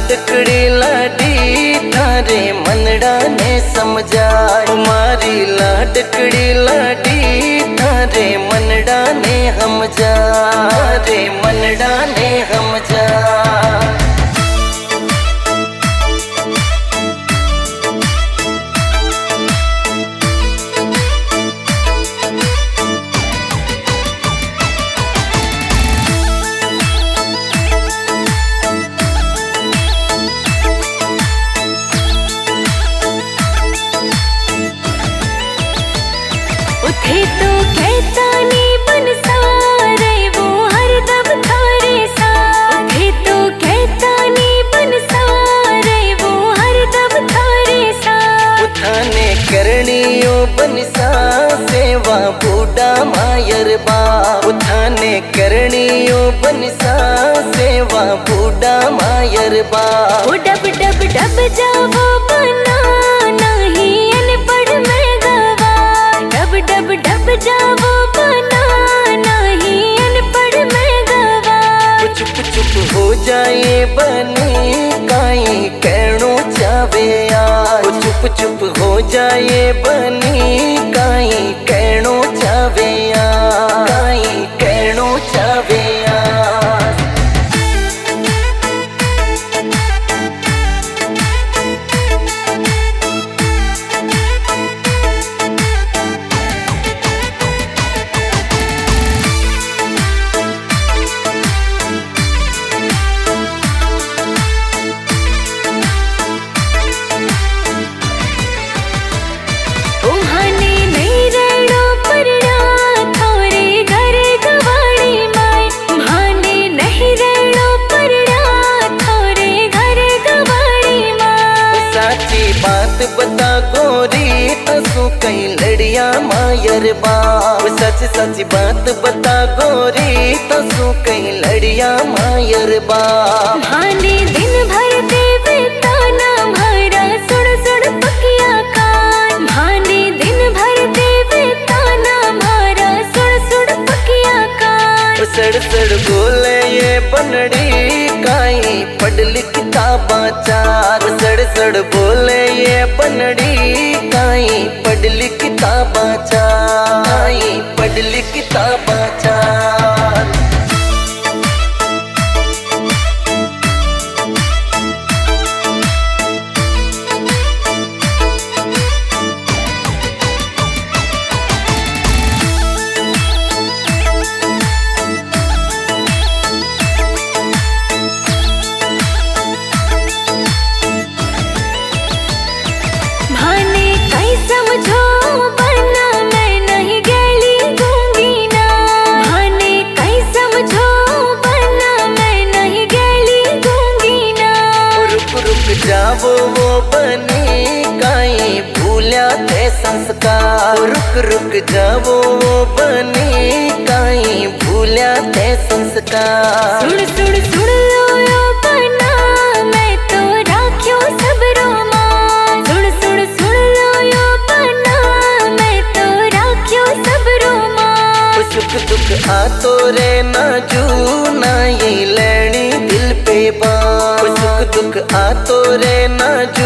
लाडकड़ी लाडी थारे मनड़ा ने समझा। मारी लाडकड़ी लाडी थारे मनड़ा ने हमजा, रे मनड़ा ने हमजा। उठे तो कहता नी बन सारे वो हरदम थारे साथ। उठे तो कहता नी बन सारे वो हरदम थारे साथ। उठाने करनियो बनसा सेवा बूढ़ा मायर बा। उठाने करनियो बनसा सेवा बूढ़ा मायर बा। वो डब डब डब जावो बना नहीं अनपढ़ में गवा। डब डब डब जावो बना नहीं अनपढ़ में गवा। चुप चुप हो जाए बनी काई कहनो चावे यार। चुप चुप हो जाए बनी काई कहनो चावे यार, काई कहनो चावे यार। बात बता गोरी तसु कई लड़िया मायर बाप। सच सच बात बता गोरी तसु कई लड़िया मायर बाप। भाने दिन भर देवे ताना मारा सुन सुन पकिया कान। भाने दिन भर देवे ताना मारा सुन सुन पकिया कान। सड़ सड़ बोले ये बनड़ी काई पढ़ लिख किताबा चार। सड़ सड़ बोले ये बनड़ी काई पढ़ लिख किताबा चार, काई पढ़ लिख किताबा चार। समझो बना मैं नहीं गली दूंगी ना। भाने कहीं समझो बना मैं नहीं गली दूंगी ना। रुक रुक जावो वो बनी काई भूल्या थे संस्कार। रुक रुक जावो वो बनी काई भूल्या थे संस्कार। सुन सुन सुन लो यो बना मैं तो राख्यो सब रोमान। सुन सुन सुन लो यो बना मैं तो राख्यो सब रोमान। सुख दुख आ तो रे ना जू ना ये लेनी दिल पे बाँ। सुख दुख आ तो रे ना